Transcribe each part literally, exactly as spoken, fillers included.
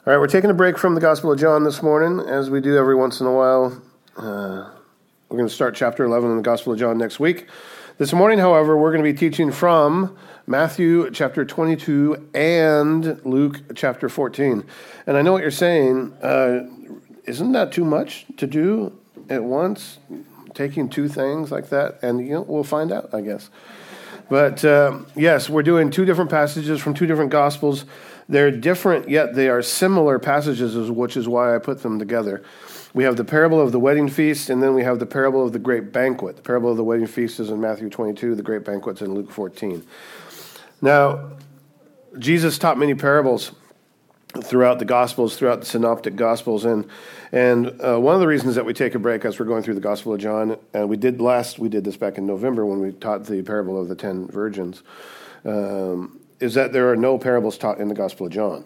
All right, we're taking a break from the Gospel of John this morning, as we do every once in a while. Uh, we're going to start chapter eleven in the Gospel of John next week. This morning, however, we're going to be teaching from Matthew chapter twenty-two and Luke chapter fourteen. And I know what you're saying. Uh, isn't that too much to do at once? Taking two things like that? And you know, we'll find out, I guess. But uh, yes, we're doing two different passages from two different Gospels. They're different, yet they are similar passages, which is why I put them together. We have the parable of the wedding feast, and then we have the parable of the great banquet. The parable of the wedding feast is in Matthew twenty-two, the great banquet's in Luke fourteen. Now, Jesus taught many parables throughout the Gospels, throughout the Synoptic Gospels, and and uh, one of the reasons that we take a break as we're going through the Gospel of John, and we did last, we did this back in November when we taught the parable of the ten virgins, um, is that there are no parables taught in the Gospel of John.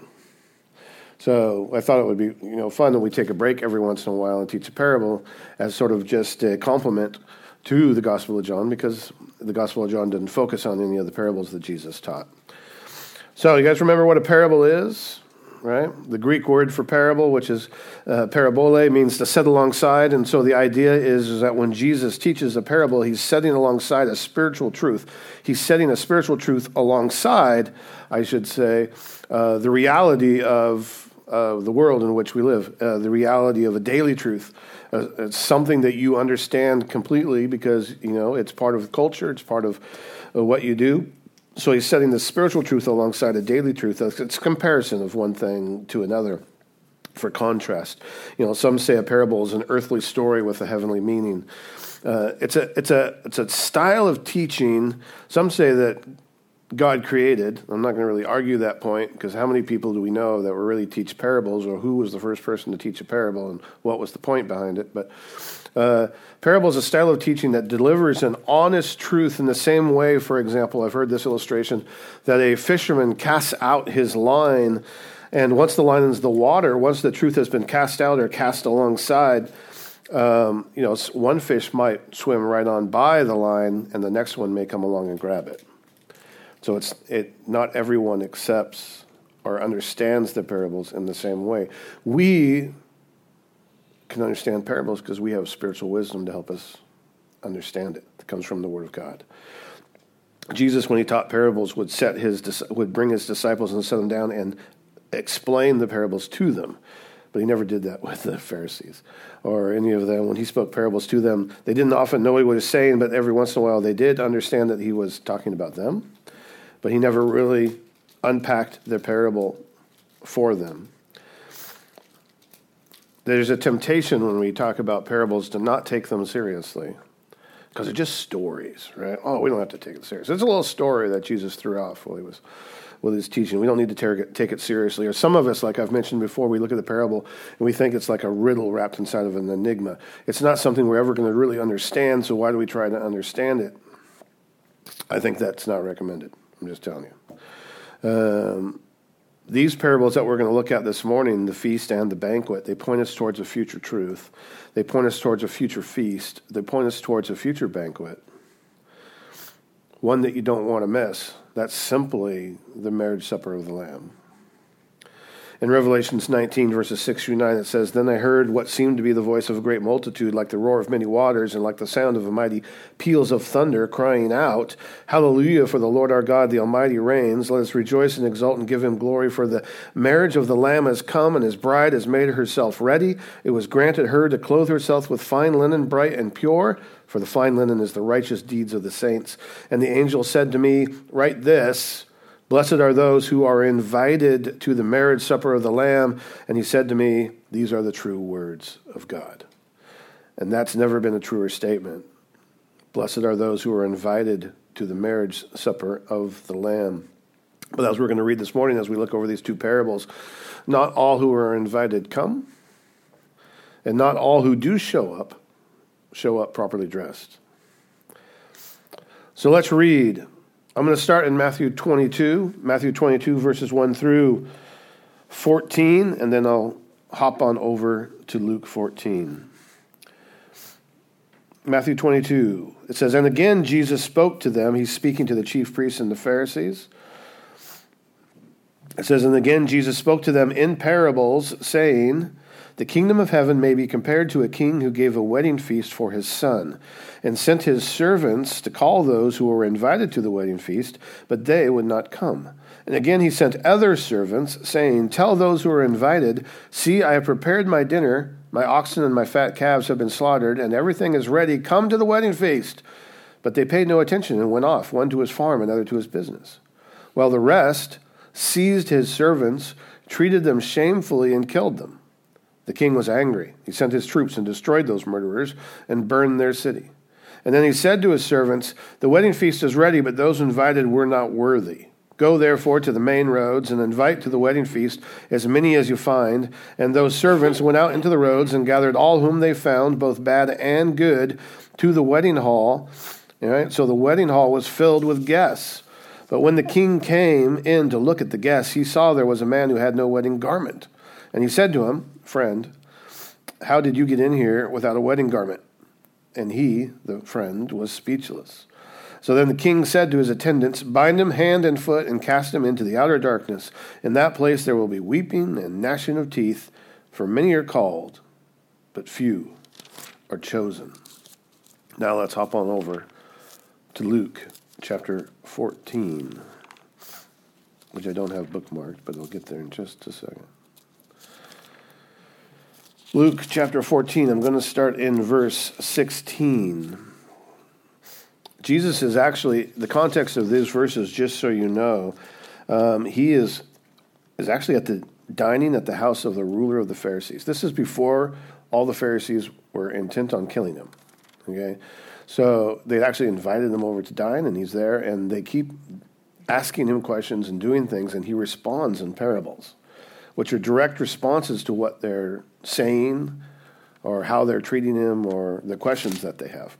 So I thought it would be, you know, fun that we take a break every once in a while and teach a parable as sort of just a complement to the Gospel of John, because the Gospel of John didn't focus on any of the parables that Jesus taught. So you guys remember what a parable is, right? The Greek word for parable, which is uh, parabole, means to set alongside. And so the idea is, is that when Jesus teaches a parable, he's setting alongside a spiritual truth. He's setting a spiritual truth alongside, I should say, uh, the reality of uh, the world in which we live, uh, the reality of a daily truth. Uh, it's something that you understand completely because, you know, it's part of culture, it's part of uh, what you do. So he's setting the spiritual truth alongside a daily truth. It's a comparison of one thing to another for contrast. You know, some say a parable is an earthly story with a heavenly meaning. Uh, it's a it's a it's a style of teaching. Some say that God created. I'm not going to really argue that point, because how many people do we know that really teach parables, or who was the first person to teach a parable and what was the point behind it? But uh, parable is a style of teaching that delivers an honest truth in the same way, for example, I've heard this illustration, that a fisherman casts out his line, and once the line is the water, once the truth has been cast out or cast alongside, um, you know, one fish might swim right on by the line, and the next one may come along and grab it. So it's it. Not everyone accepts or understands the parables in the same way. We can understand parables because we have spiritual wisdom to help us understand it. It comes from the Word of God. Jesus, when he taught parables, would set his would bring his disciples and set them down and explain the parables to them. But he never did that with the Pharisees or any of them. When he spoke parables to them, they didn't often know what he was saying, but every once in a while they did understand that he was talking about them. But he never really unpacked the parable for them. There's a temptation when we talk about parables to not take them seriously, because they're just stories, right? Oh, we don't have to take it seriously. It's a little story that Jesus threw off while he was with his teaching. We don't need to take it seriously. Or some of us, like I've mentioned before, we look at the parable and we think it's like a riddle wrapped inside of an enigma. It's not something we're ever going to really understand, so why do we try to understand it? I think that's not recommended. I'm just telling you. Um, these parables that we're going to look at this morning, the feast and the banquet, they point us towards a future truth. They point us towards a future feast. They point us towards a future banquet, one that you don't want to miss. That's simply the marriage supper of the Lamb. In Revelations nineteen, verses six through nine, it says, "Then I heard what seemed to be the voice of a great multitude, like the roar of many waters, and like the sound of a mighty peals of thunder, crying out, 'Hallelujah, for the Lord our God, the Almighty reigns. Let us rejoice and exult and give him glory, for the marriage of the Lamb has come, and his bride has made herself ready. It was granted her to clothe herself with fine linen, bright and pure, for the fine linen is the righteous deeds of the saints.' And the angel said to me, 'Write this, Blessed are those who are invited to the marriage supper of the Lamb.' And he said to me, 'These are the true words of God.'" And that's never been a truer statement. Blessed are those who are invited to the marriage supper of the Lamb. But as we're going to read this morning, as we look over these two parables, not all who are invited come, and not all who do show up, show up properly dressed. So let's read. I'm going to start in Matthew twenty-two, Matthew twenty-two, verses one through fourteen, and then I'll hop on over to Luke fourteen. Matthew twenty-two, it says, "And again Jesus spoke to them." He's speaking to the chief priests and the Pharisees. It says, and again Jesus spoke to them in parables, saying, the kingdom of heaven may be compared to a king who gave a wedding feast for his son, and sent his servants to call those who were invited to the wedding feast, but they would not come. And again he sent other servants, saying, tell those who are invited, see, I have prepared my dinner, my oxen and my fat calves have been slaughtered, and everything is ready. Come to the wedding feast. But they paid no attention and went off, one to his farm, another to his business. While the rest seized his servants, treated them shamefully, and killed them. The king was angry. He sent his troops and destroyed those murderers and burned their city. And then he said to his servants, the wedding feast is ready, but those invited were not worthy. Go therefore to the main roads and invite to the wedding feast as many as you find. And those servants went out into the roads and gathered all whom they found, both bad and good, to the wedding hall. All right? So the wedding hall was filled with guests. But when the king came in to look at the guests, he saw there was a man who had no wedding garment. And he said to him, friend, how did you get in here without a wedding garment? And he, the friend, was speechless. So then the king said to his attendants, bind him hand and foot and cast him into the outer darkness. In that place there will be weeping and gnashing of teeth, for many are called, but few are chosen. Now let's hop on over to Luke chapter fourteen, which I don't have bookmarked, but I'll get there in just a second. Luke chapter fourteen, I'm going to start in verse sixteen. Jesus is actually, the context of these verses, just so you know, um, he is is actually at the dining at the house of the ruler of the Pharisees. This is before all the Pharisees were intent on killing him. Okay, so they actually invited him over to dine, and he's there, and they keep asking him questions and doing things, and he responds in parables, which are direct responses to what they're saying or how they're treating him or the questions that they have.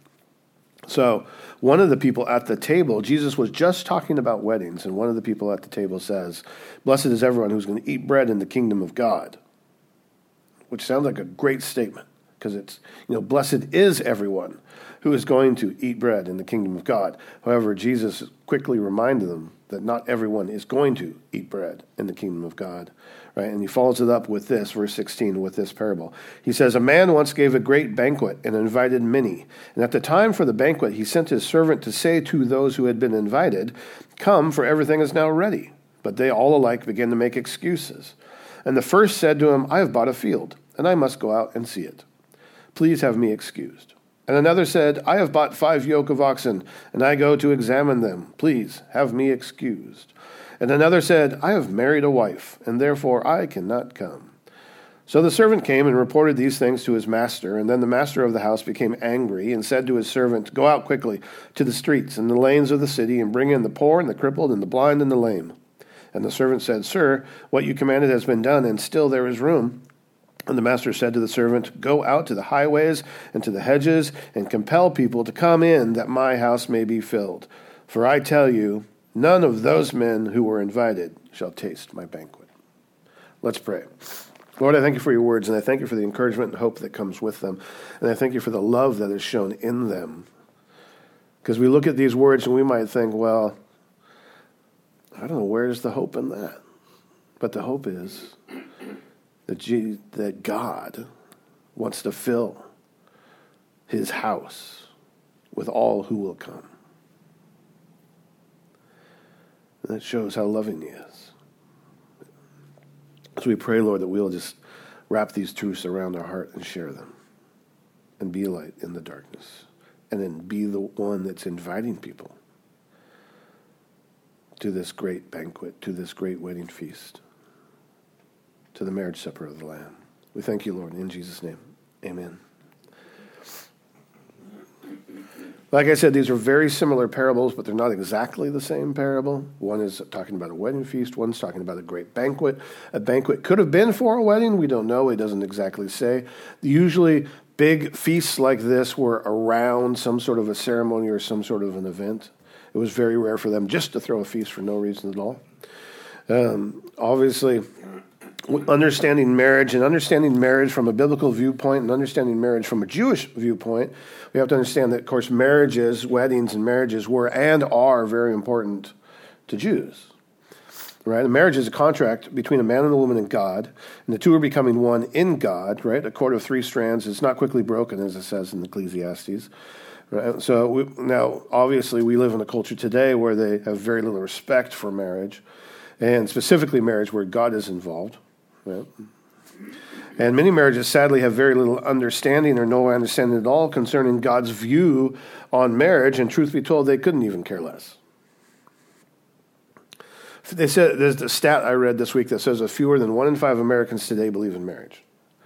So one of the people at the table, Jesus was just talking about weddings, and one of the people at the table says, blessed is everyone who's going to eat bread in the kingdom of God, which sounds like a great statement, because it's, you know, blessed is everyone who is going to eat bread in the kingdom of God. However, Jesus quickly reminded them that not everyone is going to eat bread in the kingdom of God, right? And he follows it up with this, verse sixteen, with this parable. He says, a man once gave a great banquet and invited many. And at the time for the banquet, he sent his servant to say to those who had been invited, come, for everything is now ready. But they all alike began to make excuses. And the first said to him, I have bought a field, and I must go out and see it. Please have me excused. And another said, I have bought five yoke of oxen, and I go to examine them. Please have me excused. And another said, I have married a wife, and therefore I cannot come. So the servant came and reported these things to his master, and then the master of the house became angry and said to his servant, go out quickly to the streets and the lanes of the city, and bring in the poor and the crippled and the blind and the lame. And the servant said, sir, what you commanded has been done, and still there is room. And the master said to the servant, go out to the highways and to the hedges and compel people to come in that my house may be filled. For I tell you, none of those men who were invited shall taste my banquet. Let's pray. Lord, I thank you for your words, and I thank you for the encouragement and hope that comes with them. And I thank you for the love that is shown in them. Because we look at these words and we might think, well, I don't know, where's the hope in that? But the hope is that, G- that God wants to fill his house with all who will come. And that shows how loving he is. So we pray, Lord, that we'll just wrap these truths around our heart and share them and be light in the darkness, and then be the one that's inviting people to this great banquet, to this great wedding feast, to the marriage supper of the Lamb. We thank you, Lord, in Jesus' name. Amen. Like I said, these are very similar parables, but they're not exactly the same parable. One is talking about a wedding feast. One's talking about a great banquet. A banquet could have been for a wedding. We don't know. It doesn't exactly say. Usually, big feasts like this were around some sort of a ceremony or some sort of an event. It was very rare for them just to throw a feast for no reason at all. Um, obviously, understanding marriage and understanding marriage from a biblical viewpoint and understanding marriage from a Jewish viewpoint, we have to understand that, of course, marriages, weddings and marriages were and are very important to Jews. right? A marriage is a contract between a man and a woman and God, and the two are becoming one in God, right? A cord of three strands is not quickly broken, as it says in Ecclesiastes. Right? So we, now, obviously, we live in a culture today where they have very little respect for marriage, and specifically marriage where God is involved, right? And many marriages, sadly, have very little understanding or no understanding at all concerning God's view on marriage, and truth be told, they couldn't even care less. They said there's a stat I read this week that says that fewer than one in five Americans today believe in marriage.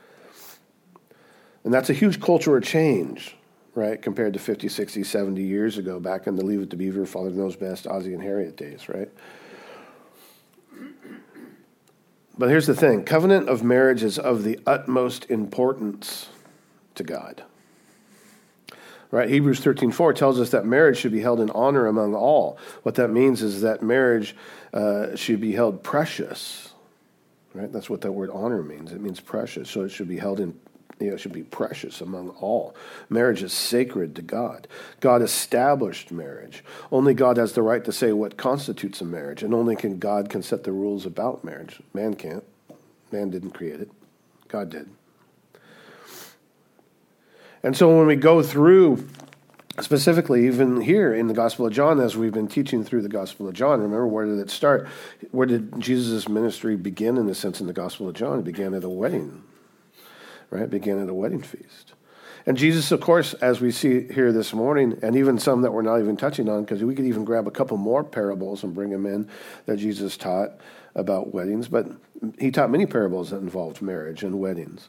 And that's a huge cultural change, right, compared to fifty, sixty, seventy years ago, back in the Leave It to Beaver, Father Knows Best, Ozzie and Harriet days, right? But here's the thing. Covenant of marriage is of the utmost importance to God. Right, Hebrews thirteen four tells us that marriage should be held in honor among all. What that means is that marriage uh, should be held precious. Right, that's what that word honor means. It means precious. So it should be held in, you know, it should be precious among all. Marriage is sacred to God. God established marriage. Only God has the right to say what constitutes a marriage, and only can God can set the rules about marriage. Man can't. Man didn't create it. God did. And so when we go through, specifically even here in the Gospel of John, as we've been teaching through the Gospel of John, remember, where did it start? Where did Jesus' ministry begin, in a sense, in the Gospel of John? It began at a wedding, right? It began at a wedding feast. And Jesus, of course, as we see here this morning, and even some that we're not even touching on, because we could even grab a couple more parables and bring them in that Jesus taught about weddings, but he taught many parables that involved marriage and weddings.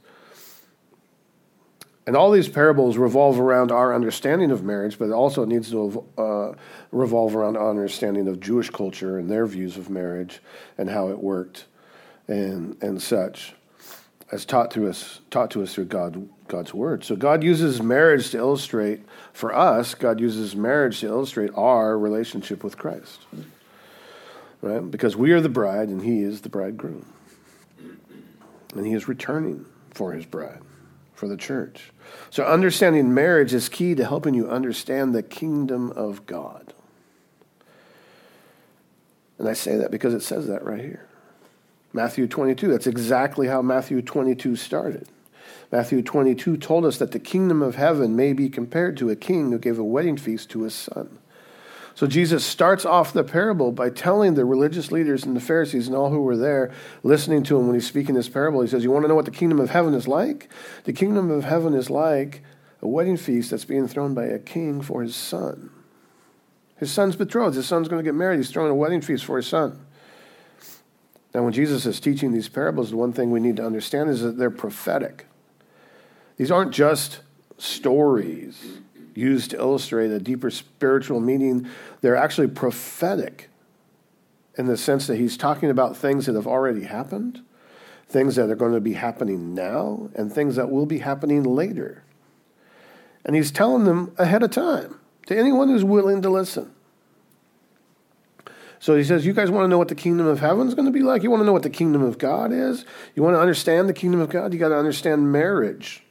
And all these parables revolve around our understanding of marriage, but it also needs to uh, revolve around our understanding of Jewish culture and their views of marriage and how it worked and and such, as taught to us taught to us through God God's word. So God uses marriage to illustrate, for us, God uses marriage to illustrate our relationship with Christ. Right? Because we are the bride and he is the bridegroom. And he is returning for his bride, for the church. So understanding marriage is key to helping you understand the kingdom of God. And I say that because it says that right here. Matthew twenty-two, that's exactly how Matthew twenty-two started. Matthew twenty-two told us that the kingdom of heaven may be compared to a king who gave a wedding feast to his son. So Jesus starts off the parable by telling the religious leaders and the Pharisees and all who were there listening to him when he's speaking this parable. He says, you want to know what the kingdom of heaven is like? The kingdom of heaven is like a wedding feast that's being thrown by a king for his son. His son's betrothed. His son's going to get married. He's throwing a wedding feast for his son. Now, when Jesus is teaching these parables, the one thing we need to understand is that they're prophetic. These aren't just stories used to illustrate a deeper spiritual meaning. They're actually prophetic in the sense that he's talking about things that have already happened, things that are going to be happening now, and things that will be happening later. And he's telling them ahead of time to anyone who's willing to listen. So he says, you guys want to know what the kingdom of heaven is going to be like? You want to know what the kingdom of God is? You want to understand the kingdom of God? You got to understand marriage.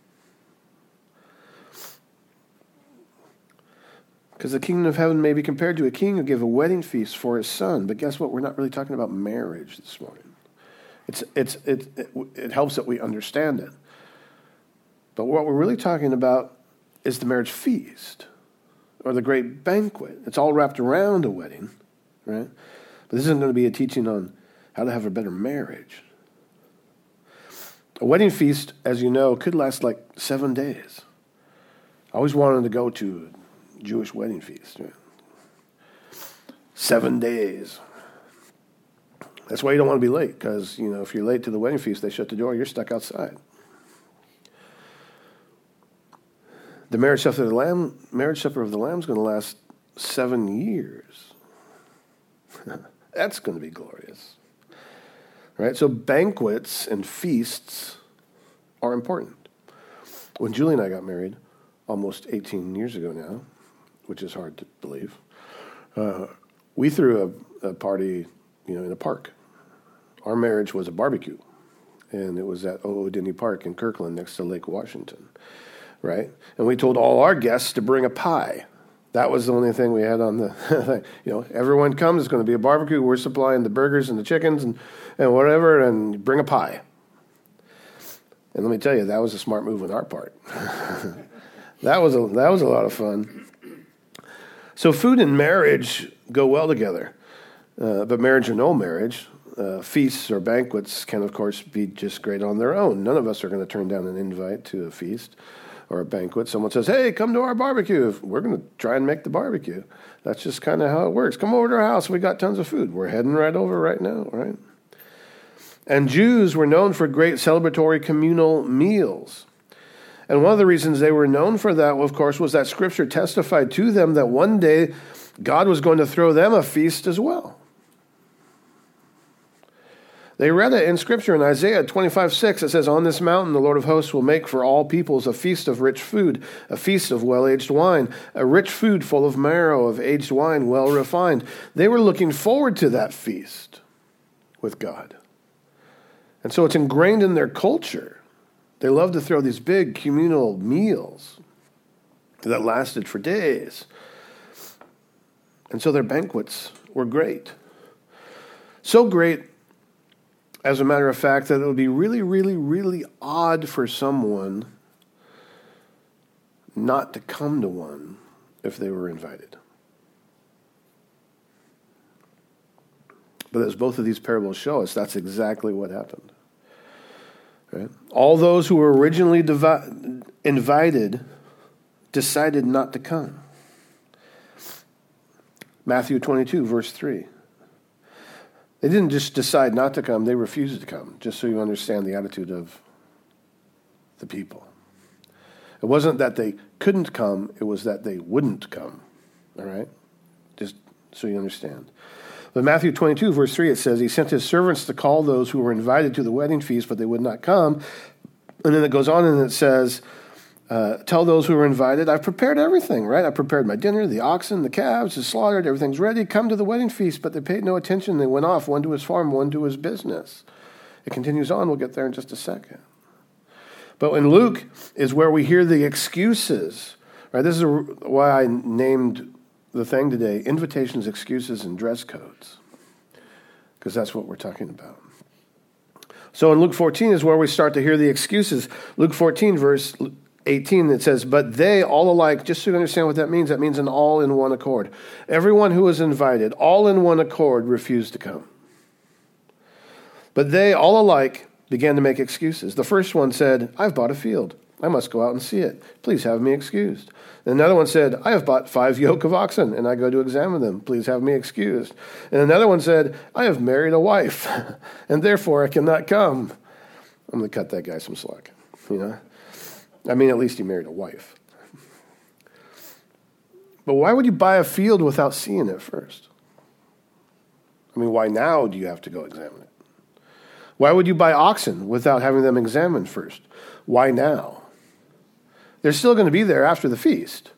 Because the kingdom of heaven may be compared to a king who gave a wedding feast for his son. But guess what? We're not really talking about marriage this morning. It's, it's, it, it, it helps that we understand it. But what we're really talking about is the marriage feast or the great banquet. It's all wrapped around a wedding, right? But this isn't going to be a teaching on how to have a better marriage. A wedding feast, as you know, could last like seven days. I always wanted to go to Jewish wedding feast. Right? Seven days. That's why you don't want to be late, because, you know, if you're late to the wedding feast, they shut the door, you're stuck outside. The marriage supper of the Lamb, marriage supper of the Lamb is going to last seven years. That's going to be glorious. Right? So banquets and feasts are important. When Julie and I got married, almost eighteen years ago now, which is hard to believe, uh, we threw a, a party, you know, in a park. Our marriage was a barbecue, and it was at O'Denny Park in Kirkland next to Lake Washington, right? And we told all our guests to bring a pie, That was the only thing we had on the thing. You know, everyone comes, it's going to be a barbecue. We're supplying the burgers and the chickens and, and whatever, and bring a pie. And let me tell you, that was a smart move on our part. that was a that was a lot of fun. So food and marriage go well together. Uh, but marriage or no marriage, uh, feasts or banquets can, of course, be just great on their own. None of us are going to turn down an invite to a feast or a banquet. Someone says, hey, come to our barbecue. We're going to try and make the barbecue. That's just kind of how it works. Come over to our house. We got tons of food. We're heading right over right now, right? And Jews were known for great celebratory communal meals. And one of the reasons they were known for that, of course, was that Scripture testified to them that one day God was going to throw them a feast as well. They read it in Scripture in Isaiah twenty-five six. It says, on this mountain the Lord of hosts will make for all peoples a feast of rich food, a feast of well-aged wine, a rich food full of marrow, of aged wine well refined. They were looking forward to that feast with God. And so it's ingrained in their culture. They love to throw these big communal meals that lasted for days. And so their banquets were great. So great, as a matter of fact, that it would be really, really, really odd for someone not to come to one if they were invited. But as both of these parables show us, that's exactly what happened. Right? All those who were originally divi- invited decided not to come. Matthew twenty-two, verse three. They didn't just decide not to come, they refused to come, just so you understand the attitude of the people. It wasn't that they couldn't come, it was that they wouldn't come. All right? Just so you understand. But Matthew twenty-two, verse three, it says, he sent his servants to call those who were invited to the wedding feast, but they would not come. And then it goes on and it says, uh, tell those who were invited, I've prepared everything, right? I prepared my dinner, the oxen, the calves, is slaughtered, everything's ready. Come to the wedding feast. But they paid no attention. They went off, one to his farm, one to his business. It continues on. We'll get there in just a second. But in Luke is where we hear the excuses, right? This is why I named the thing today, invitations, excuses, and dress codes, because that's what we're talking about. So in Luke fourteen is where we start to hear the excuses. Luke fourteen, verse eighteen, it says, but they all alike, just so you understand what that means, that means an all in one accord. Everyone who was invited, all in one accord, refused to come. But they all alike began to make excuses. The first one said, I've bought a field. I must go out and see it. Please have me excused. And another one said, I have bought five yoke of oxen, and I go to examine them. Please have me excused. And another one said, I have married a wife, and therefore I cannot come. I'm going to cut that guy some slack, you know. I mean, at least he married a wife. But why would you buy a field without seeing it first? I mean, why now do you have to go examine it? Why would you buy oxen without having them examined first? Why now? They're still going to be there after the feast.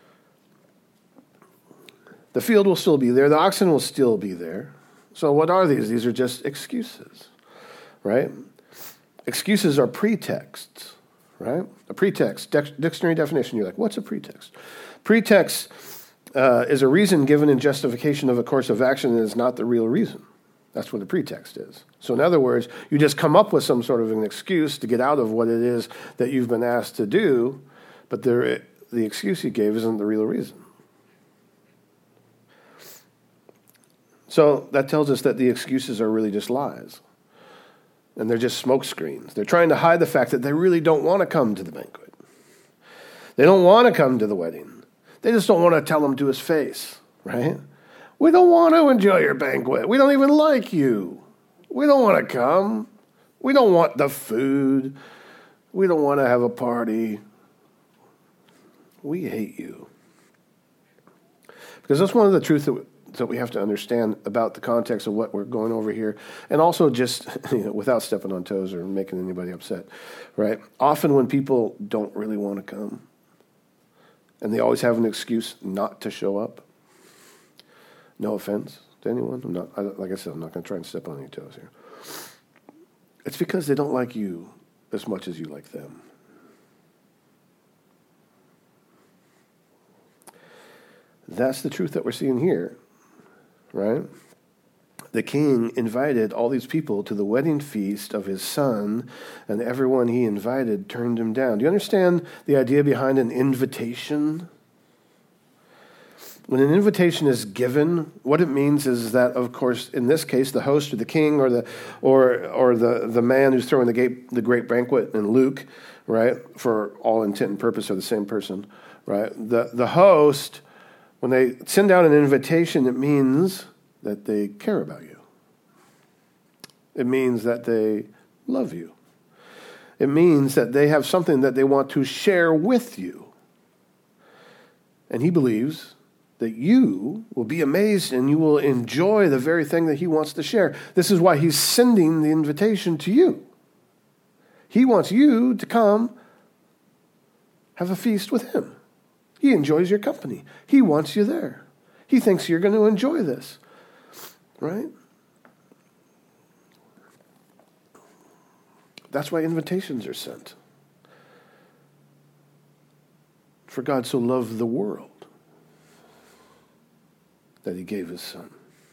The field will still be there. The oxen will still be there. So what are these? These are just excuses, right? Excuses are pretexts. Right? A pretext, dictionary definition. You're like, what's a pretext? Pretext uh, is a reason given in justification of a course of action that is not the real reason. That's what a pretext is. So in other words, you just come up with some sort of an excuse to get out of what it is that you've been asked to do, but the, the excuse you gave isn't the real reason. So that tells us that the excuses are really just lies. And they're just smoke screens. They're trying to hide the fact that they really don't want to come to the banquet. They don't want to come to the wedding. They just don't want to tell him to his face, right? We don't want to enjoy your banquet. We don't even like you. We don't want to come. We don't want the food. We don't want to have a party. We hate you. Because that's one of the truths that that we have to understand about the context of what we're going over here, and also just, you know, without stepping on toes or making anybody upset, right? Often when people don't really want to come, and they always have an excuse not to show up, no offense to anyone, I'm not, I, like I said, I'm not going to try and step on any toes here. It's because they don't like you as much as you like them. That's the truth that we're seeing here, right? The king invited all these people to the wedding feast of his son, and everyone he invited turned him down. Do you understand the idea behind an invitation? When an invitation is given, what it means is that, of course, in this case, the host or the king or the or or the, the man who's throwing the great, the great banquet in Luke, right, for all intent and purpose are the same person, right? The the host, when they send out an invitation, it means that they care about you. It means that they love you. It means that they have something that they want to share with you. And he believes that you will be amazed and you will enjoy the very thing that he wants to share. This is why he's sending the invitation to you. He wants you to come have a feast with him. He enjoys your company. He wants you there. He thinks you're going to enjoy this. Right? That's why invitations are sent. For God so loved the world that he gave his son.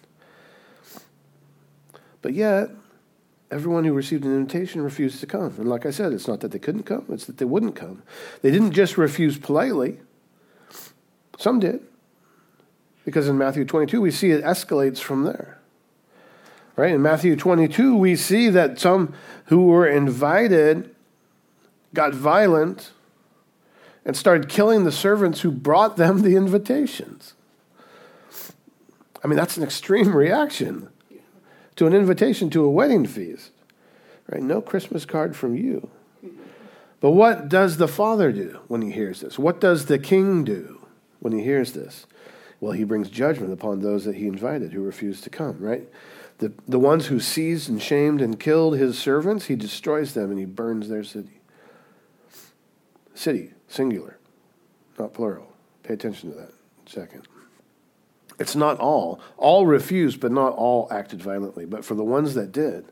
But yet, everyone who received an invitation refused to come. And like I said, it's not that they couldn't come, it's that they wouldn't come. They didn't just refuse politely. Some did. Because in Matthew twenty-two, we see it escalates from there. Right? In Matthew twenty-two, we see that some who were invited got violent and started killing the servants who brought them the invitations. I mean, that's an extreme reaction to an invitation to a wedding feast. Right? No Christmas card from you. But what does the father do when he hears this? What does the king do when he hears this? Well, he brings judgment upon those that he invited who refused to come, right? The, the ones who seized and shamed and killed his servants, he destroys them and he burns their city. City, singular, not plural. Pay attention to that. Second. It's not all. All refused, but not all acted violently. But for the ones that did,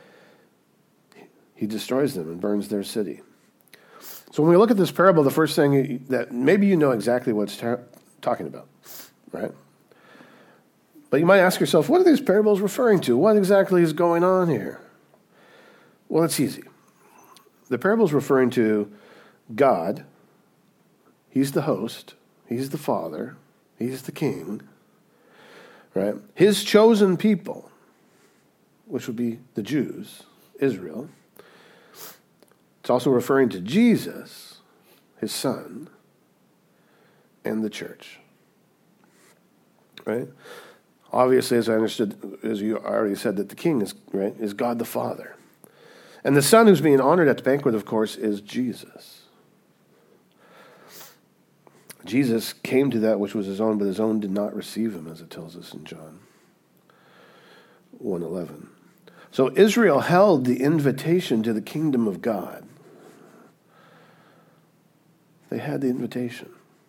he destroys them and burns their city. So when we look at this parable, the first thing that maybe you know exactly what it's ta- talking about. Right? But you might ask yourself, what are these parables referring to? What exactly is going on here? Well, it's easy. The parable is referring to God. He's the host. He's the father. He's the king. Right? His chosen people, which would be the Jews, Israel. It's also referring to Jesus, his son, and the church. Right? Obviously, as I understood, as you already said, that the king is right is God the Father. And the son who's being honored at the banquet, of course, is Jesus. Jesus came to that which was his own, but his own did not receive him, as it tells us in John one eleven. So Israel held the invitation to the kingdom of God. They had the invitation.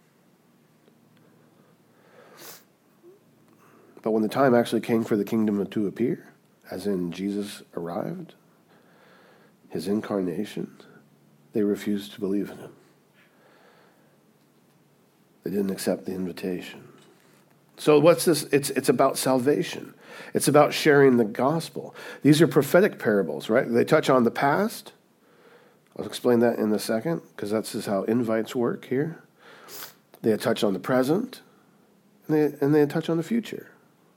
But when the time actually came for the kingdom to appear, as in Jesus arrived, his incarnation, they refused to believe in him. They didn't accept the invitation. So what's this? It's it's about salvation. It's about sharing the gospel. These are prophetic parables, right? They touch on the past. I'll explain that in a second, because that's just how invites work here. They touch on the present, and they, and they touch on the future.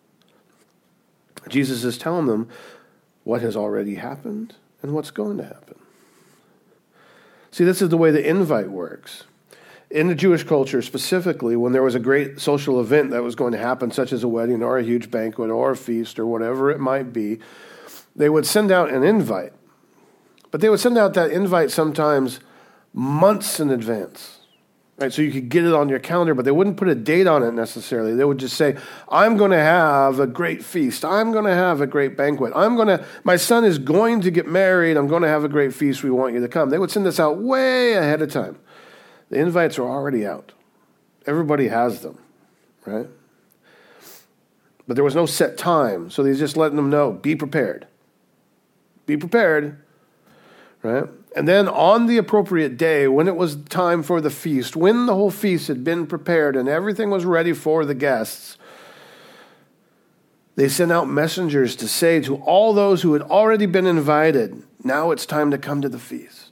Jesus is telling them what has already happened and what's going to happen. See, this is the way the invite works. In the Jewish culture specifically, when there was a great social event that was going to happen, such as a wedding or a huge banquet or a feast or whatever it might be, they would send out an invite. But they would send out that invite sometimes months in advance. Right, so you could get it on your calendar, but they wouldn't put a date on it necessarily. They would just say, I'm going to have a great feast. I'm going to have a great banquet. I'm going to, my son is going to get married. I'm going to have a great feast. We want you to come. They would send this out way ahead of time. The invites are already out. Everybody has them, right? But there was no set time, so he's just letting them know, be prepared. Be prepared, right? And then on the appropriate day, when it was time for the feast, when the whole feast had been prepared and everything was ready for the guests, they sent out messengers to say to all those who had already been invited, now it's time to come to the feast.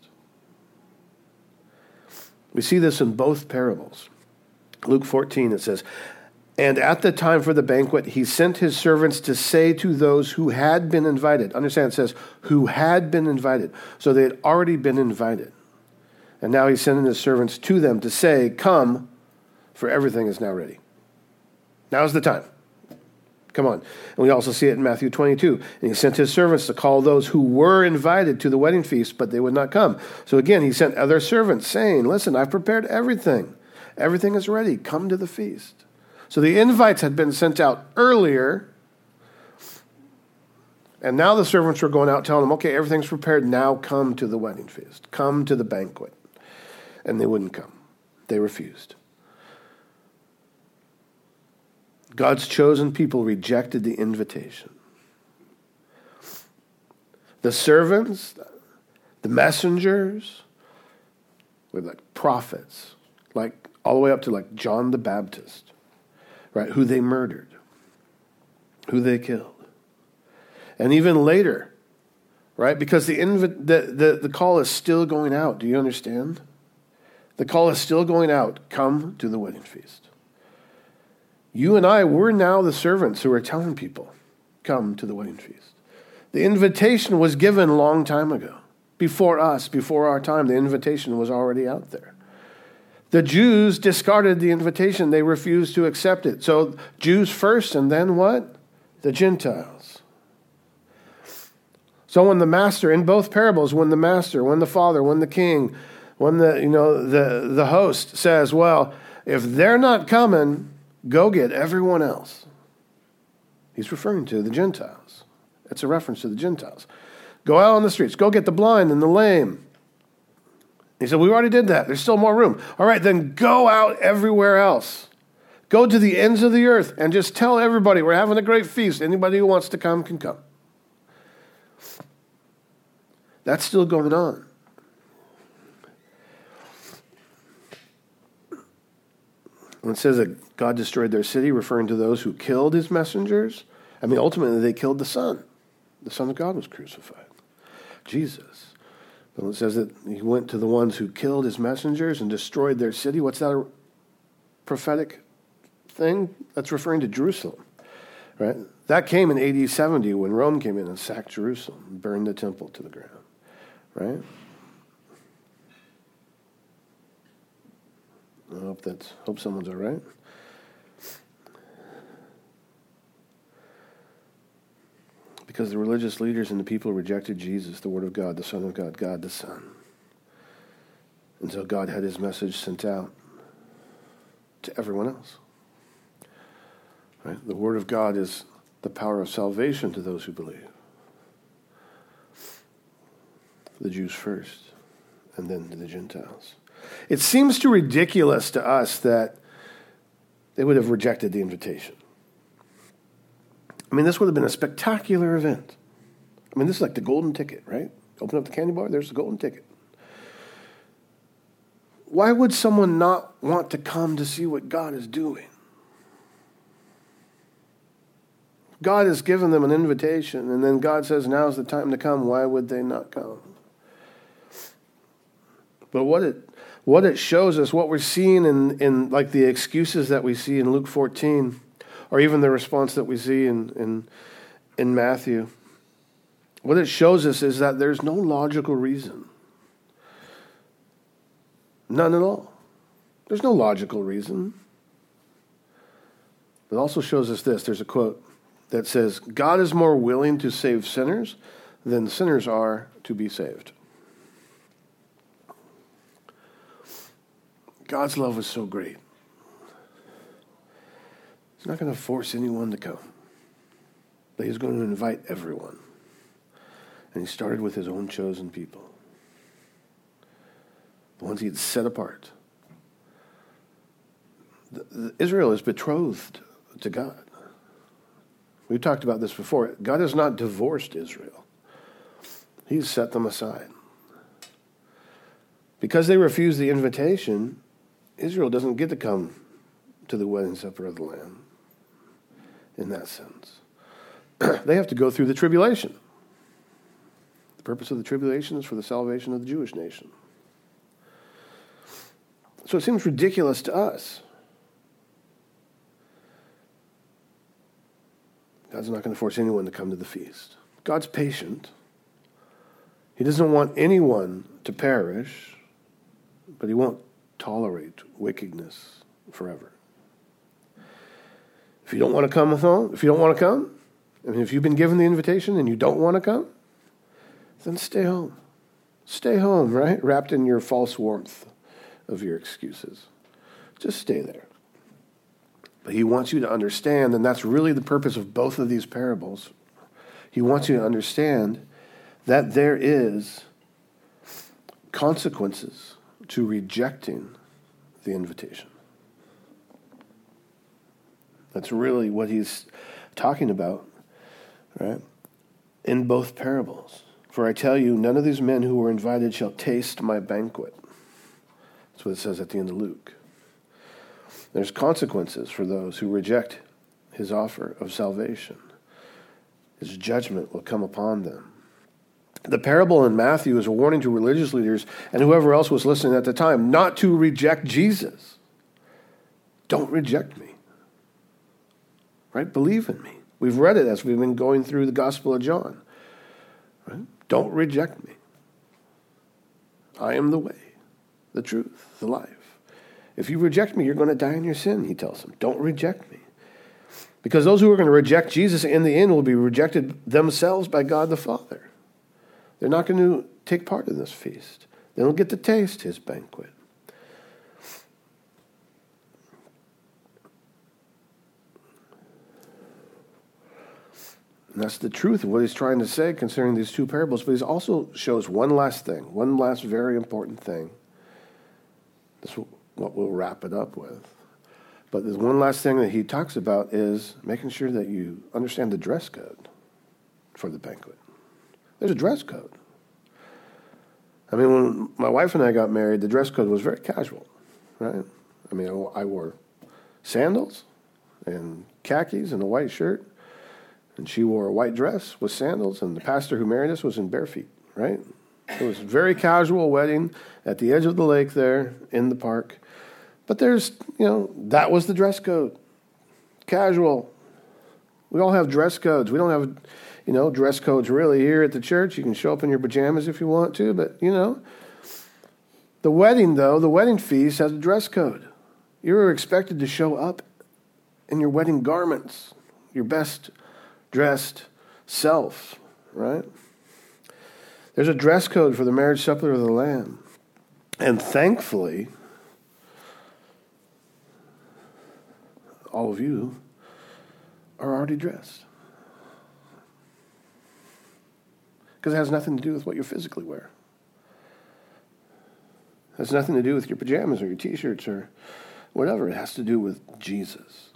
We see this in both parables. Luke fourteen, it says, and at the time for the banquet, he sent his servants to say to those who had been invited. Understand, it says, who had been invited. So they had already been invited. And now he's sending his servants to them to say, come, for everything is now ready. Now's the time. Come on. And we also see it in Matthew twenty-two. And he sent his servants to call those who were invited to the wedding feast, but they would not come. So again, he sent other servants saying, listen, I've prepared everything. Everything is ready. Come to the feast. So the invites had been sent out earlier, and now the servants were going out telling them, okay, everything's prepared. Now come to the wedding feast. Come to the banquet. And they wouldn't come. They refused. God's chosen people rejected the invitation. The servants, the messengers, were like prophets, like all the way up to like John the Baptist, right? Who they murdered, who they killed. And even later, right? Because the, inv- the, the, the call is still going out. Do you understand? The call is still going out. Come to the wedding feast. You and I, we're now the servants who are telling people, come to the wedding feast. The invitation was given a long time ago. Before us, before our time, the invitation was already out there. The Jews discarded the invitation. They refused to accept it. So Jews first, and then what? The Gentiles. So when the master, in both parables, when the master, when the father, when the king, when the, you know, the, the host says, well, if they're not coming, go get everyone else. He's referring to the Gentiles. It's a reference to the Gentiles. Go out on the streets. Go get the blind and the lame. He said, we already did that. There's still more room. All right, then go out everywhere else. Go to the ends of the earth and just tell everybody we're having a great feast. Anybody who wants to come can come. That's still going on. When it says that God destroyed their city, referring to those who killed his messengers, I mean, ultimately they killed the Son. The Son of God was crucified, Jesus. But when it says that he went to the ones who killed his messengers and destroyed their city, what's that a prophetic thing? That's referring to Jerusalem, right? That came in A D seventy when Rome came in and sacked Jerusalem and burned the temple to the ground, right? I hope that's hope someone's all right. Because the religious leaders and the people rejected Jesus, the Word of God, the Son of God, God the Son. And so God had his message sent out to everyone else. Right? The Word of God is the power of salvation to those who believe. The Jews first, and then to the Gentiles. It seems too ridiculous to us that they would have rejected the invitation. I mean, this would have been a spectacular event. I mean, this is like the golden ticket, right? Open up the candy bar, there's the golden ticket. Why would someone not want to come to see what God is doing? God has given them an invitation, and then God says, now's the time to come. Why would they not come? But what it what it shows us, what we're seeing in, in like the excuses that we see in Luke fourteen, or even the response that we see in, in, in Matthew, what it shows us is that there's no logical reason. None at all. There's no logical reason. It also shows us this. There's a quote that says, God is more willing to save sinners than sinners are to be saved. God's love was so great. He's not going to force anyone to come, but he's going to invite everyone. And he started with his own chosen people, the ones he had set apart. The, the, Israel is betrothed to God. We've talked about this before. God has not divorced Israel. He's set them aside. Because they refuse the invitation, Israel doesn't get to come to the wedding supper of the Lamb in that sense. They have to go through the tribulation. The purpose of the tribulation is for the salvation of the Jewish nation. So it seems ridiculous to us. God's not going to force anyone to come to the feast. God's patient. He doesn't want anyone to perish, but he won't tolerate wickedness forever. If you don't want to come home, if you don't want to come, I mean, if you've been given the invitation and you don't want to come, then stay home. Stay home, right? Wrapped in your false warmth of your excuses. Just stay there. But he wants you to understand, and that's really the purpose of both of these parables. He wants you to understand that there is consequences to rejecting the invitation. That's really what he's talking about, right? In both parables. For I tell you, none of these men who were invited shall taste my banquet. That's what it says at the end of Luke. There's consequences for those who reject his offer of salvation. His judgment will come upon them. The parable in Matthew is a warning to religious leaders and whoever else was listening at the time not to reject Jesus. Don't reject me. Right? Believe in me. We've read it as we've been going through the Gospel of John. Right? Don't reject me. I am the way, the truth, the life. If you reject me, you're going to die in your sin, he tells them. Don't reject me. Because those who are going to reject Jesus in the end will be rejected themselves by God the Father. They're not going to take part in this feast. They don't get to taste his banquet. And that's the truth of what he's trying to say concerning these two parables. But he also shows one last thing, one last very important thing. That's what we'll wrap it up with. But there's one last thing that he talks about is making sure that you understand the dress code for the banquet. There's a dress code. I mean, when my wife and I got married, the dress code was very casual, right? I mean, I wore sandals and khakis and a white shirt, and she wore a white dress with sandals, and the pastor who married us was in bare feet, right? It was a very casual wedding at the edge of the lake there in the park. But there's, you know, that was the dress code. Casual. We all have dress codes. We don't have, you know, dress codes really here at the church. You can show up in your pajamas if you want to, but, you know. The wedding, though, the wedding feast has a dress code. You're expected to show up in your wedding garments, your best dressed self, right? There's a dress code for the marriage supper of the Lamb. And thankfully, all of you are already dressed. Because it has nothing to do with what you physically wear. It has nothing to do with your pajamas or your t-shirts or whatever. It has to do with Jesus.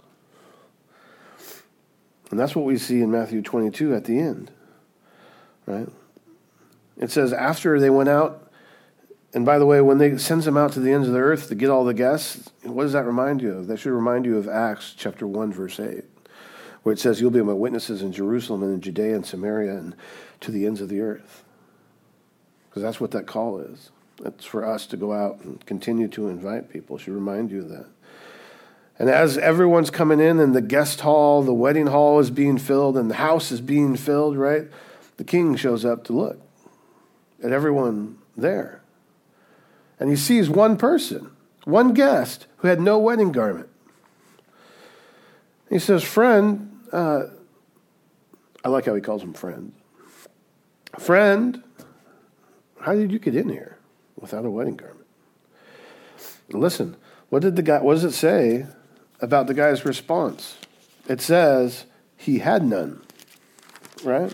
And that's what we see in Matthew twenty-two at the end, right? It says, after they went out, and by the way, when they sends them out to the ends of the earth to get all the guests, what does that remind you of? That should remind you of Acts chapter one, verse eight, where it says, you'll be my witnesses in Jerusalem and in Judea and Samaria and to the ends of the earth. Because that's what that call is. It's for us to go out and continue to invite people. It should remind you of that. And as everyone's coming in and the guest hall, the wedding hall is being filled and the house is being filled, right? The king shows up to look at everyone there. And he sees one person, one guest who had no wedding garment. He says, friend, uh, I like how he calls him friend. Friend, how did you get in here without a wedding garment? And listen, what did the guy, what does it say about the guy's response? It says he had none, right?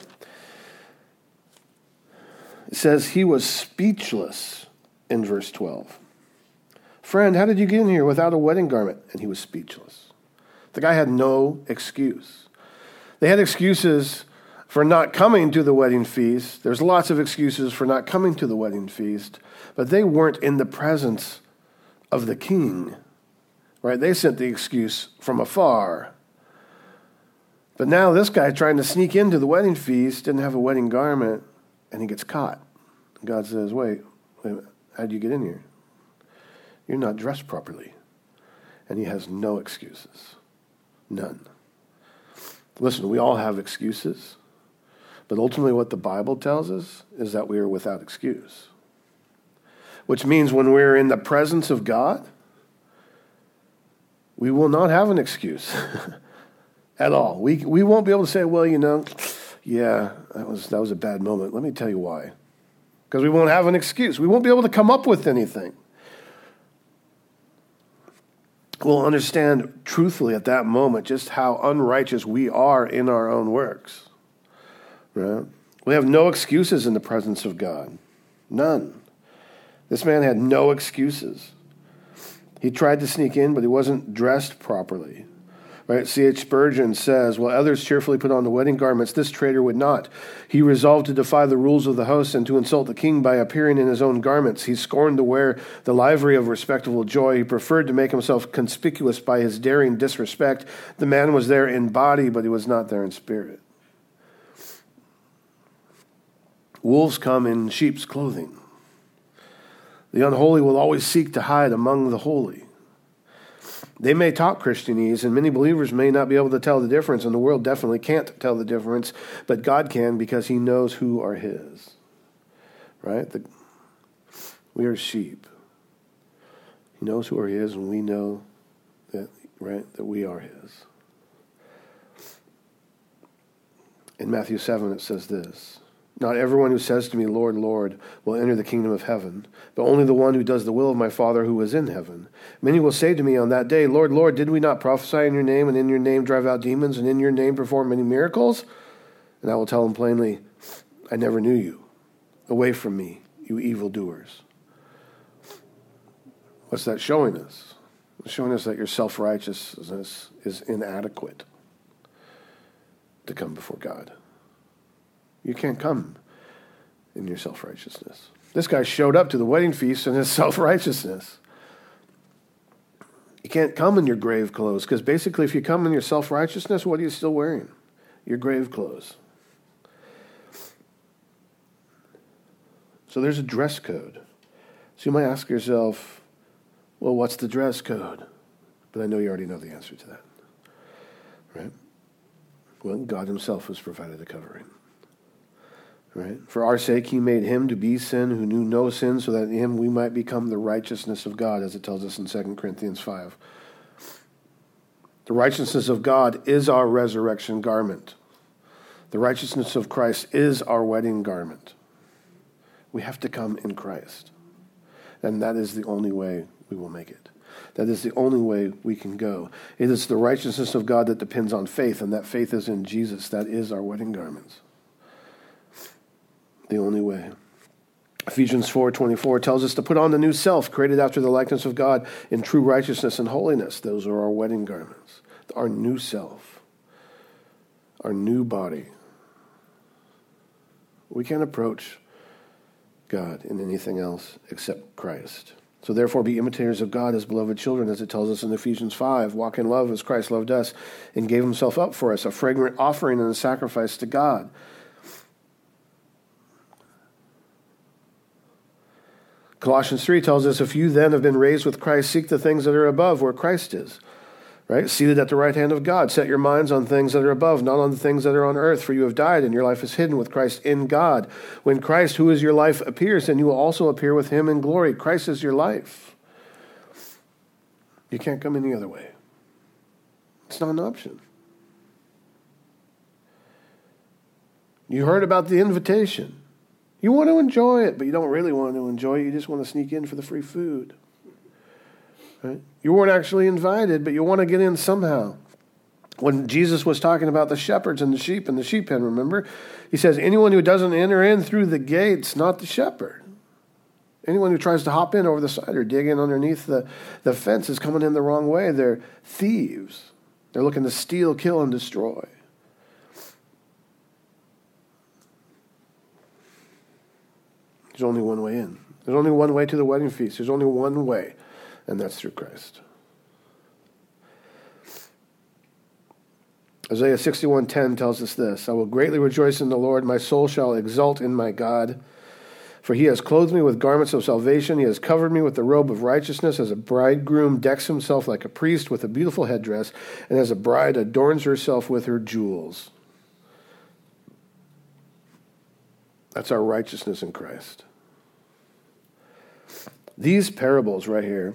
It says he was speechless in verse twelve. Friend, how did you get in here without a wedding garment? And he was speechless. The guy had no excuse. They had excuses for not coming to the wedding feast. There's lots of excuses for not coming to the wedding feast, but they weren't in the presence of the king, right? They sent the excuse from afar. But now this guy trying to sneak into the wedding feast didn't have a wedding garment, and he gets caught. God says, wait, wait, how'd you get in here? You're not dressed properly. And he has no excuses. None. Listen, we all have excuses, but ultimately what the Bible tells us is that we are without excuse. Which means when we're in the presence of God, we will not have an excuse at all. We we won't be able to say, well, you know, yeah, that was that was a bad moment. Let me tell you why. Because we won't have an excuse. We won't be able to come up with anything. We'll understand truthfully at that moment just how unrighteous we are in our own works. Right? We have no excuses in the presence of God. None. This man had no excuses. He tried to sneak in, but he wasn't dressed properly. Right? C H Spurgeon says, while others cheerfully put on the wedding garments, this traitor would not. He resolved to defy the rules of the host and to insult the king by appearing in his own garments. He scorned to wear the livery of respectable joy. He preferred to make himself conspicuous by his daring disrespect. The man was there in body, but he was not there in spirit. Wolves come in sheep's clothing. The unholy will always seek to hide among the holy. They may talk Christianese, and many believers may not be able to tell the difference, and the world definitely can't tell the difference, but God can because he knows who are his. Right? The, we are sheep. He knows who are his, and we know that, right, that we are his. In Matthew seven, it says this, not everyone who says to me, Lord, Lord, will enter the kingdom of heaven, but only the one who does the will of my Father who is in heaven. Many will say to me on that day, Lord, Lord, did we not prophesy in your name, and in your name drive out demons, and in your name perform many miracles? And I will tell them plainly, I never knew you. Away from me, you evildoers. What's that showing us? It's showing us that your self-righteousness is inadequate to come before God. You can't come in your self-righteousness. This guy showed up to the wedding feast in his self-righteousness. You can't come in your grave clothes, because basically if you come in your self-righteousness, what are you still wearing? Your grave clothes. So there's a dress code. So you might ask yourself, well, what's the dress code? But I know you already know the answer to that. Right? Well, God himself has provided a covering. Right? For our sake, he made him to be sin who knew no sin, so that in him we might become the righteousness of God, as it tells us in Second Corinthians five. The righteousness of God is our resurrection garment. The righteousness of Christ is our wedding garment. We have to come in Christ. And that is the only way we will make it. That is the only way we can go. It is the righteousness of God that depends on faith, and that faith is in Jesus. That is our wedding garments. The only way. Ephesians four twenty-four tells us to put on the new self, created after the likeness of God in true righteousness and holiness. Those are our wedding garments. Our new self. Our new body. We can't approach God in anything else except Christ. So therefore be imitators of God as beloved children, as it tells us in Ephesians five. Walk in love as Christ loved us and gave himself up for us, a fragrant offering and a sacrifice to God. Colossians three tells us, if you then have been raised with Christ, seek the things that are above where Christ is. Right? Seated at the right hand of God. Set your minds on things that are above, not on the things that are on earth, for you have died and your life is hidden with Christ in God. When Christ, who is your life, appears, then you will also appear with him in glory. Christ is your life. You can't come any other way. It's not an option. You heard about the invitation. You want to enjoy it, but you don't really want to enjoy it. You just want to sneak in for the free food. Right? You weren't actually invited, but you want to get in somehow. When Jesus was talking about the shepherds and the sheep and the sheep pen, remember? He says, anyone who doesn't enter in through the gate's not the shepherd. Anyone who tries to hop in over the side or dig in underneath the, the fence is coming in the wrong way. They're thieves. They're looking to steal, kill, and destroy. There's only one way in. There's only one way to the wedding feast. There's only one way, and that's through Christ. Isaiah sixty-one ten tells us this: I will greatly rejoice in the Lord. My soul shall exult in my God. For he has clothed me with garments of salvation. He has covered me with the robe of righteousness, as a bridegroom decks himself like a priest with a beautiful headdress, and as a bride adorns herself with her jewels. That's our righteousness in Christ. These parables right here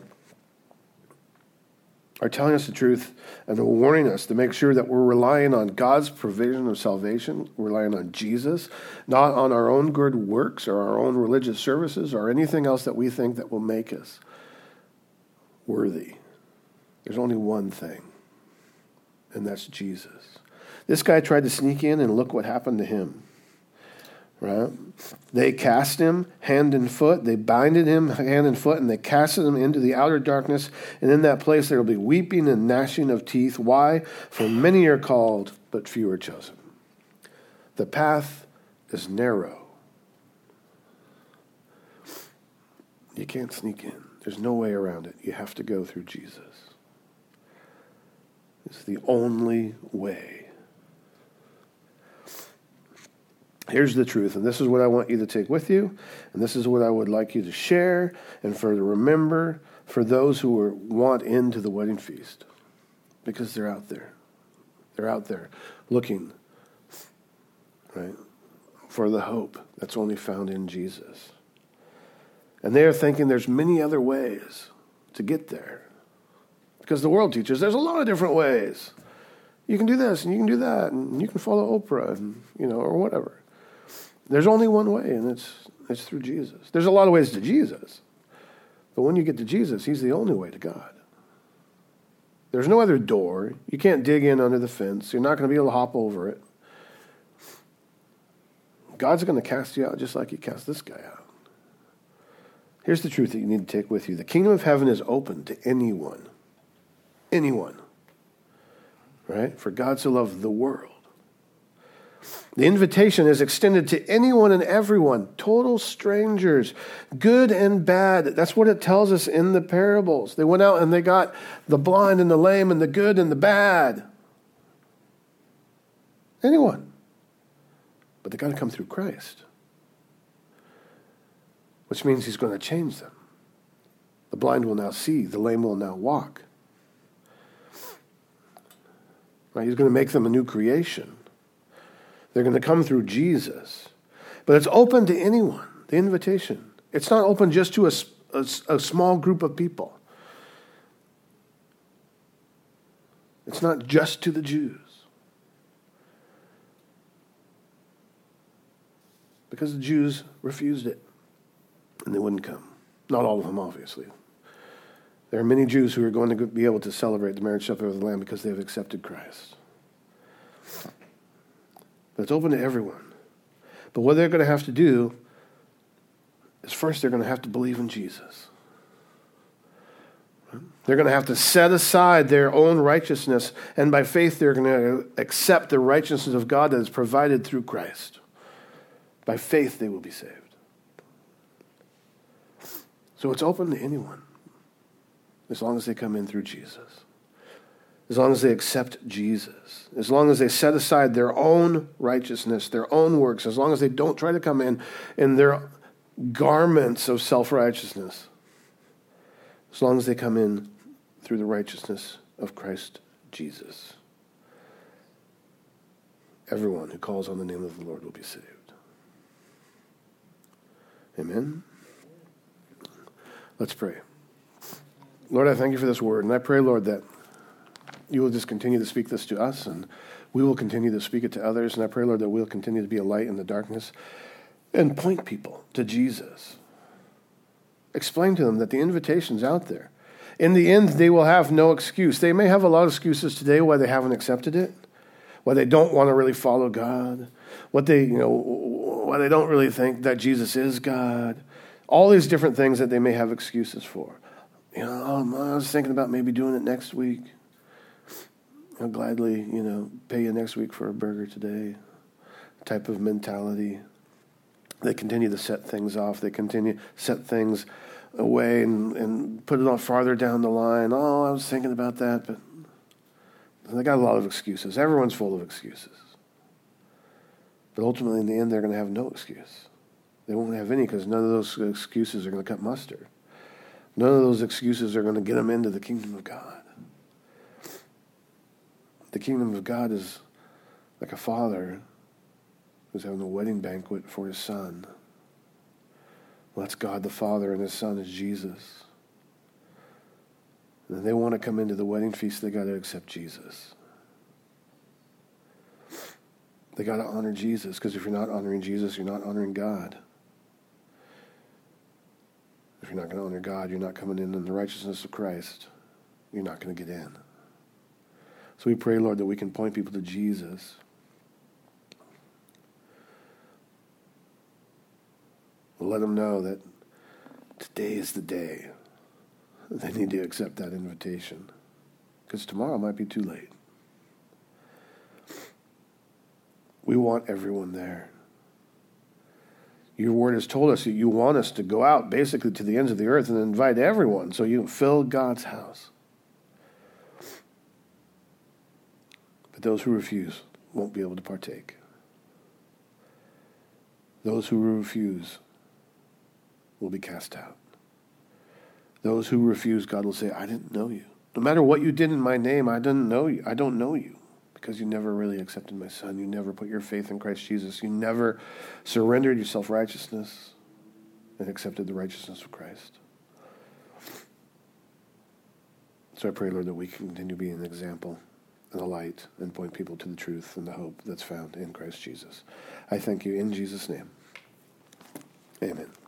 are telling us the truth and are warning us to make sure that we're relying on God's provision of salvation, relying on Jesus, not on our own good works or our own religious services or anything else that we think that will make us worthy. There's only one thing, and that's Jesus. This guy tried to sneak in, and look what happened to him. Right? They cast him hand and foot. They binded him hand and foot, and they casted him into the outer darkness. And in that place there will be weeping and gnashing of teeth. Why? For many are called, but few are chosen. The path is narrow. You can't sneak in. There's no way around it. You have to go through Jesus. It's the only way. Here's the truth, and this is what I want you to take with you, and this is what I would like you to share and for to remember for those who are, want into the wedding feast, because they're out there. They're out there looking, right, for the hope that's only found in Jesus. And they are thinking there's many other ways to get there, because the world teaches there's a lot of different ways. You can do this, and you can do that, and you can follow Oprah, and you know, or whatever. There's only one way, and it's it's through Jesus. There's a lot of ways to Jesus, but when you get to Jesus, he's the only way to God. There's no other door. You can't dig in under the fence. You're not going to be able to hop over it. God's going to cast you out just like he cast this guy out. Here's the truth that you need to take with you. The kingdom of heaven is open to anyone. Anyone. Right? For God so loved the world. The invitation is extended to anyone and everyone, total strangers, good and bad. That's what it tells us in the parables. They went out and they got the blind and the lame and the good and the bad. Anyone. But they got to come through Christ, which means he's going to change them. The blind will now see. The lame will now walk. Right? He's going to make them a new creation. They're going to come through Jesus. But it's open to anyone, the invitation. It's not open just to a, a, a small group of people. It's not just to the Jews. Because the Jews refused it, and they wouldn't come. Not all of them, obviously. There are many Jews who are going to be able to celebrate the marriage supper of the Lamb because they have accepted Christ. But it's open to everyone. But what they're going to have to do is first they're going to have to believe in Jesus. They're going to have to set aside their own righteousness, and by faith they're going to accept the righteousness of God that is provided through Christ. By faith they will be saved. So it's open to anyone, as long as they come in through Jesus. As long as they accept Jesus, as long as they set aside their own righteousness, their own works, as long as they don't try to come in in their garments of self-righteousness, as long as they come in through the righteousness of Christ Jesus. Everyone who calls on the name of the Lord will be saved. Amen? Let's pray. Lord, I thank you for this word, and I pray, Lord, that you will just continue to speak this to us, and we will continue to speak it to others. And I pray, Lord, that we'll continue to be a light in the darkness and point people to Jesus. Explain to them that the invitation's out there. In the end, they will have no excuse. They may have a lot of excuses today why they haven't accepted it, why they don't want to really follow God, what they, you know, why they don't really think that Jesus is God. All these different things that they may have excuses for. You know, oh, I was thinking about maybe doing it next week. I'll gladly, you know, pay you next week for a burger today type of mentality. They continue to set things off. They continue to set things away and, and put it on farther down the line. Oh, I was thinking about that, but they got a lot of excuses. Everyone's full of excuses. But ultimately, in the end, they're going to have no excuse. They won't have any because none of those excuses are going to cut mustard. None of those excuses are going to get them into the kingdom of God. The kingdom of God is like a father who's having a wedding banquet for his son. Well, that's God the Father, and his Son is Jesus. And they want to come into the wedding feast, they got to accept Jesus. They got to honor Jesus, because if you're not honoring Jesus, you're not honoring God. If you're not going to honor God, you're not coming in in the righteousness of Christ. You're not going to get in. So we pray, Lord, that we can point people to Jesus. Let them know that today is the day they need to accept that invitation, because tomorrow might be too late. We want everyone there. Your word has told us that you want us to go out basically to the ends of the earth and invite everyone so you fill God's house. But those who refuse won't be able to partake. Those who refuse will be cast out. Those who refuse, God will say, I didn't know you. No matter what you did in my name, I didn't know you. I don't know you because you never really accepted my Son. You never put your faith in Christ Jesus. You never surrendered your self-righteousness and accepted the righteousness of Christ. So I pray, Lord, that we can continue to be an example and a light and point people to the truth and the hope that's found in Christ Jesus. I thank you in Jesus' name. Amen.